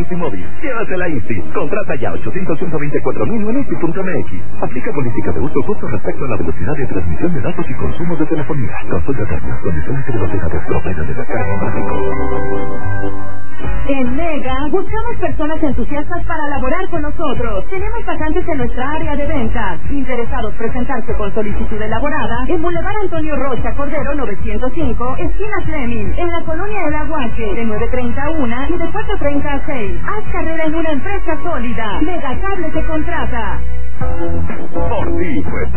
Easy Móvil. Llévatela Easy. Contrata ya 800-124-1000 en Easy.mx. Aplica política de uso justo respecto a la velocidad de transmisión de datos y consumo de telefonía. Consulta términos, condiciones y velocidades. Propiedad de descarga gráfico. En Mega, buscamos personas entusiastas para laborar con nosotros. Tenemos vacantes en nuestra área de ventas. Interesados presentarse con solicitud elaborada en Boulevard Antonio Rocha Cordero 905, esquina Fleming, en la colonia El Aguaje, de 9:30 a 1 y de 4:30 a 6. Haz carrera en una empresa sólida. Mega Cable te contrata. Por ti, pues.